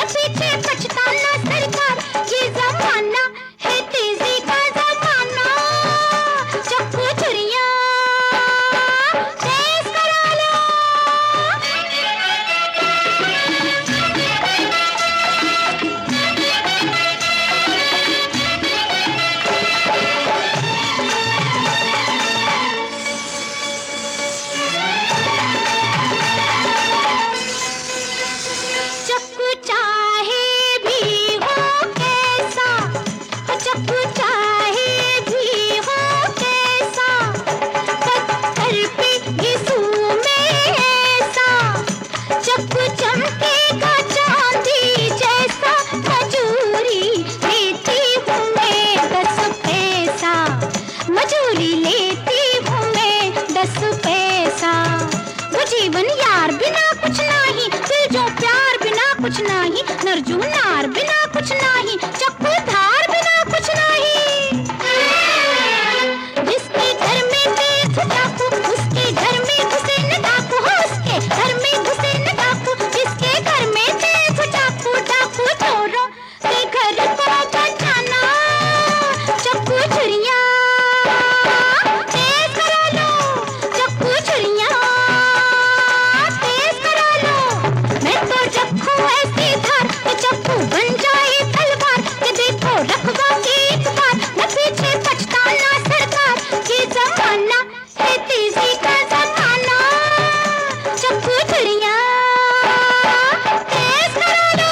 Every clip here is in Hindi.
न पीछे पछताना सरकार, ये जमाना है तेजी का जमाना। चक्कू छुरियां तेज करा लो। चक्कू चाहे भी हो कैसा, चक्कू चाहे भी हो कैसा, पत्थर पे घिसू में ऐसा, चक्कू चमकेगा चांदी जैसा, मजूरी लेती हूँ मैं 10 पैसा, मजूरी लेती हूँ मैं 10 पैसा। वो जीवन यार बिना कुछ नहीं, दिल जो प्यार बिना कुछ नहीं, नरजू नार बिना कुछ नहीं, चक्कू धार बिना कुछ नहीं। जिसके घर में तेज चाकू, उसके घर में घुसे न डाकू, हो उसके घर में घुसे न डाकू, जिसके घर में तेज चाकू, डाकू चोरों के घर को बचाना। चक्कू छुरियां तेज करा लो, चक्कू छुरियां तेज करा लो। मैं तो रखूं ऐसी धार कि चक्कू बन जाए तलवार, कि देखो रखवा की एक बार, न पीछे पछताना सरकार, ये जमाना है तेजी का जमाना। चक्कू छुरियां तेज करा लो।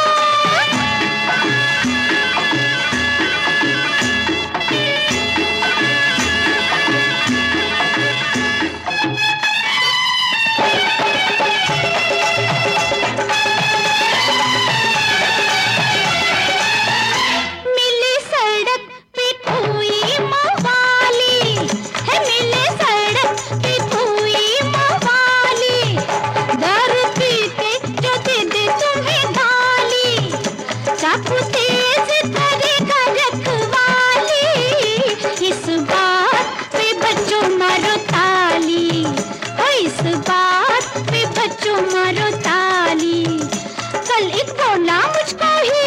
मिली सड़क पे कोई मवाली है, मिले सड़क पे कोई मवाली, दारू पी के जो दे दे तुम्हें गाली, चाकू तेज करेगा रखवाली, इस बात पे बच्चों मारो ताली, हो इस बात पे बच्चों मारो ताली। कल एक बोला मुझको ही